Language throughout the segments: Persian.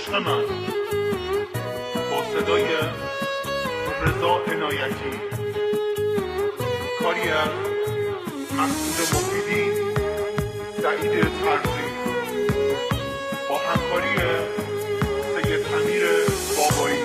عشق من با صدای رضا عنایتی، کاری از مسعود مفیدی، سعید طرزی با همکاری سید امیر بابایی.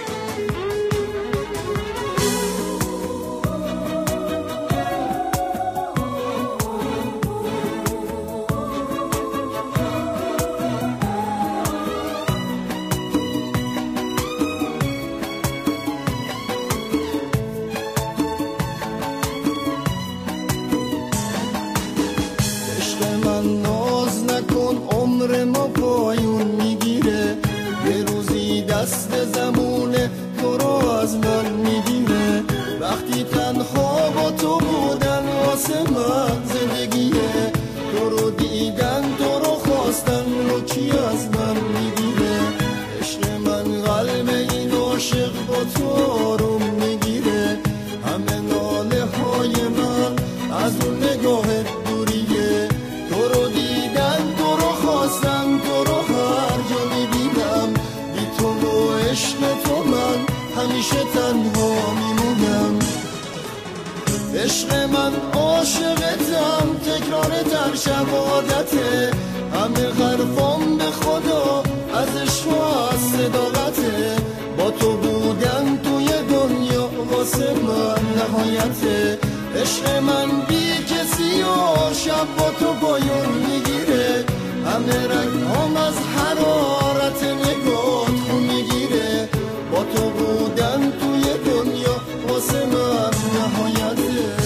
عمر ما پایون میگیره، یه روزی دست زمونه تو رو از من میگیره. وقتی تنها با تو بودن واسه من زندگیه، تو رو دیدن تو رو خواستن رو کی از من میگیره. عشق من قلب این عاشق با تو آروم میگیره، همه ناله های من از اون نگاه دوریه. تو رو دیدن تو رو خواستم، تو رو هر جا میبینم، بی تو و عشق تو من همیشه تنها میمونم. عشق من عاشقتم، تکرار در شب عادته، همه حرفام به خدا از عشق و از صداقته. با تو بودن توی دنیا واسه من نهایته. عشق من بی کسی و شب با تو پایون میگیره، همه رنگ هم از حرارت نگات خون میگیره. با تو بودن توی دنیا واسه من نهایته.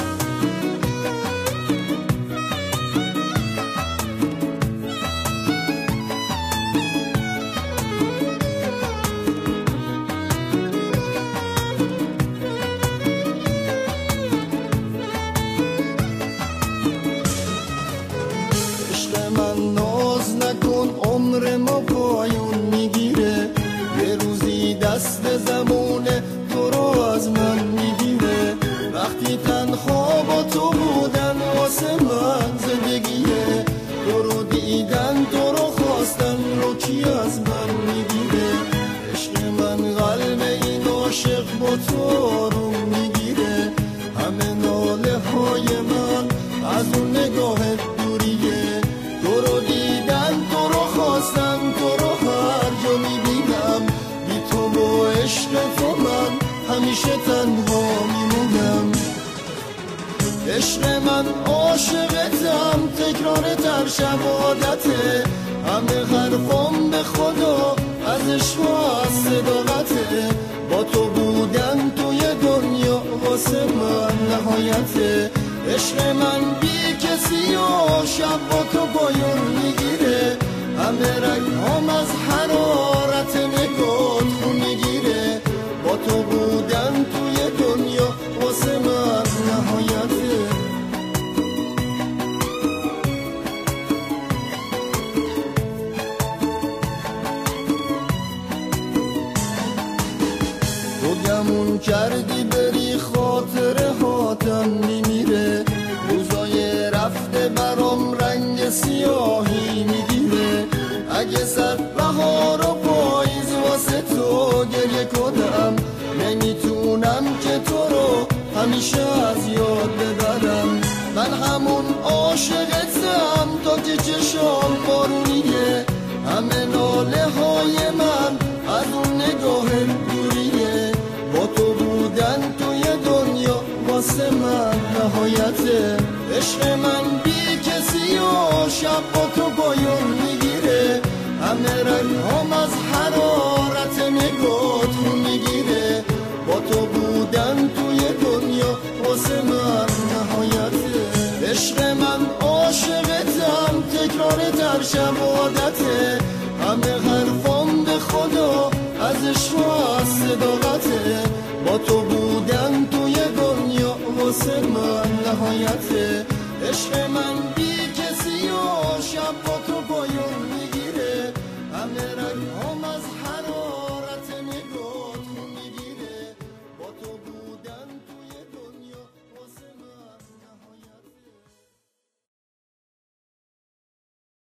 عمر ما پایون میگیره، یه روزی دست زمونه تو رو از من میگیره. وقتی تنها با تو بودن واسه من زندگیه، تو رو دیدن تو رو خواستن رو کی از من میگیره. عشق من قلب این عاشق با تو آروم میگیره، همه ناله های من از اون نگاه دوریه. تو رو دیدن تو رو خواستم، تو رو هر جا میبینم، بی تو و عشق تو من همیشه تنها میمونم. عشق من عاشقتم، تکرار در شب عادته، همه حرفام به خدا از عشق و از صداقته. با تو بودن توی دنیا واسه من نهایته. عشق من بی کسی و شب با تو پایون میگیره، همه رنگ هم از حرارت نگات خون میگیره. با تو بودن توی دنیا واسه من نهایته. تو گمون کردی بری، خاطره هاتم میمیره، روزای رفته برام رنگ سیاهی میگیره. اگه صد بهار و پاییز واسه تو گریه کنم، نمیتونم که تو رو همیشه از یاد ببرم. من همون عاشقتم تا که چشام بارونیه، همه ناله های من از اون نگاه دوریه. با تو بودن توی دنیا واسه من نهایته. عشق من بی کسی و شب با تو پایون میگیره، همه رنگ هم از حرارت نگات خون میگیره. با تو بودن توی دنیا واسه من نهایته. عشق من عاشقتم، تکرار در شب عادته، همه حرفام به خدا از عشق و از صداقته. با تو بودن توی دنیا واسه من نهایته. عشق من بی کسی و شب